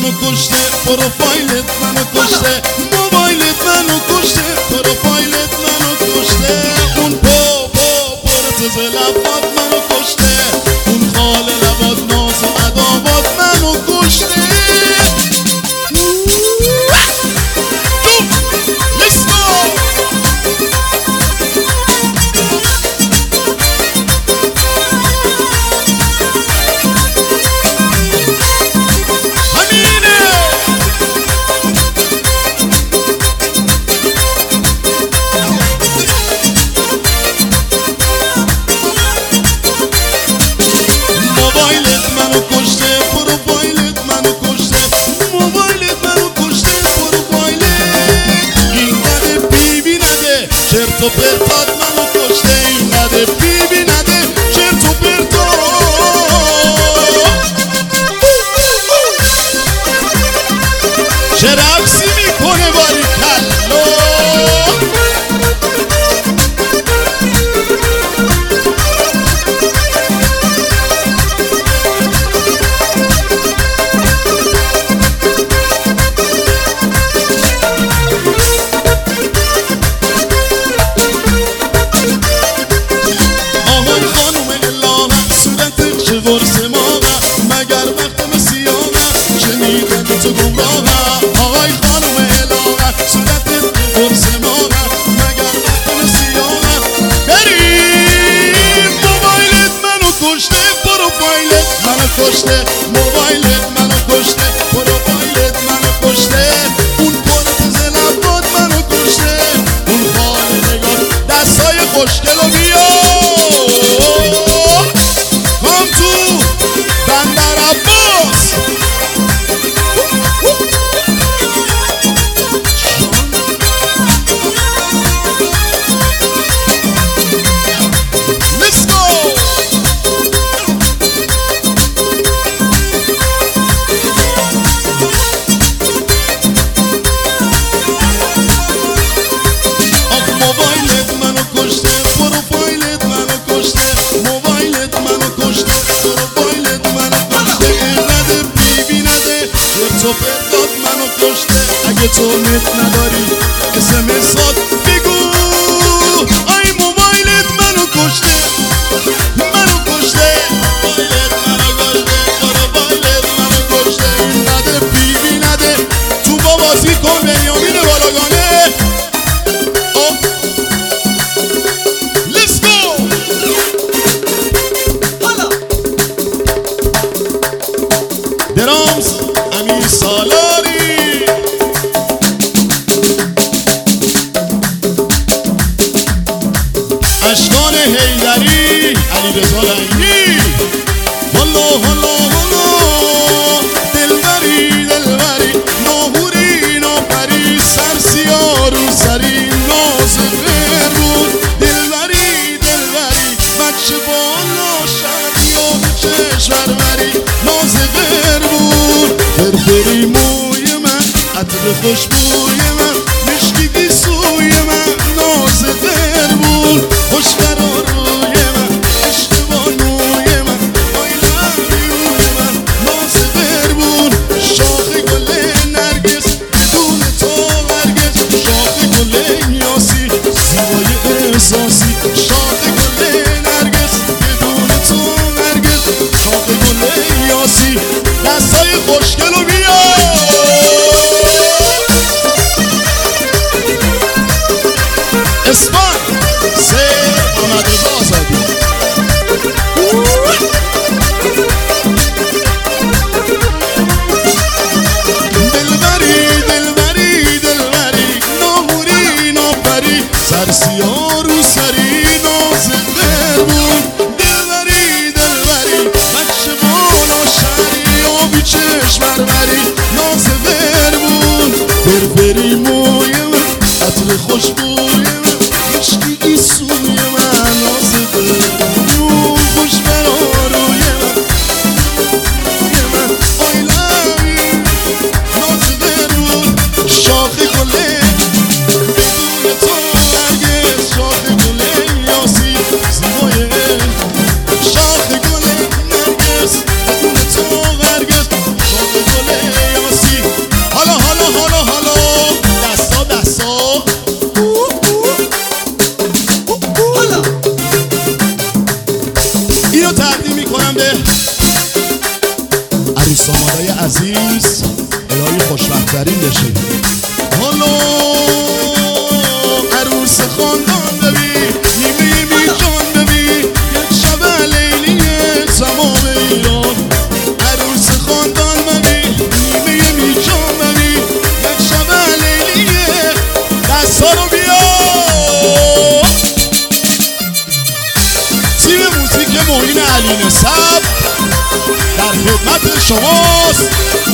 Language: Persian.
منو کشته، پروفایلت منو کشته، موبایلت منو کشته، پروفایلت منو کشته. اون پرتز لبات منو کشته، اون خال لبات ناز و عدابات منو کشته. چرت و پرتات منو کشته، اینقدر بیبی نده چرت و پرتا. چه رقصی میکنه باریکلا. آقای خانوم علاقه صورتت قرص ماغه، مگر وقت سیاهه. بریم موبایلت منو کشته، پروفایلت منو کشته، موبایلت منو کشته، پروفایلت منو کشته. اون پرتز لبات منو کشته، اون خال نگاه دستای خوشگلو بیا. کام تو بندر عباس. تو پرتات منو کشته، اگه تو نت نداری اسمسات بگو. آی موبایلت منو کشته، منو کشته، موبایلت منو کشته، پروفایلت منو کشته. اینقدر بیبی نده تو با بازی کن بنیامین بالاگانه. Let's go. درامز امیر سالاری. اشکان حیدری، علیرضا رنگی. هلا هلا هلا دلبری دلبری، ناهوری ناپری، سرسیا رو سری، ناز فرمون. دلبری دلبری بچه بالا شدی و به چشور بری، ناز فرمون. فرفری موی من، عطر خوشبوی من، مشکی سوی من، ناز فرمون. خوش قرار روی من، عشق بانوی من، I love you من، ناز فرمون. شاخ گل نرگس بدون تو هرگز، شاخ گل یاسی زیبای احساسی، شاخ گل نرگس بدون تو هرگز، شاخ گل یاسی دستای خوشگلو بیا. اسپان سه محمد رضا آزادی. دلبری دلبری دلبری، ناهوری ناپری، سرسیا رو سری، ناز فرمون. دلبری دلبری بچه بالا شهری و بی چشم بربری، ناز فرمون. فرفری موی من، عطر خوشبوی من، عشقی سوی من، ناز فرمون. خوش براروی من، I love you ناز فرمون. شاخ گله بدون تو هرگز، شاخ گله یاسی زیبای، شاخ گله نرگس بدون تو هرگز، شاخ گله یاسی دامادای عزیز الهی خوشبخت‌ترین بشید. حالا عروس خاندان ببین نیمه میجان ببین یک شب لیلی تمام ایران. عروس خاندان ببین نیمه میجان ببین یک شب لیلی. دستا رو بیا. تیم موزیک معین علی نسب در خدمت شماست.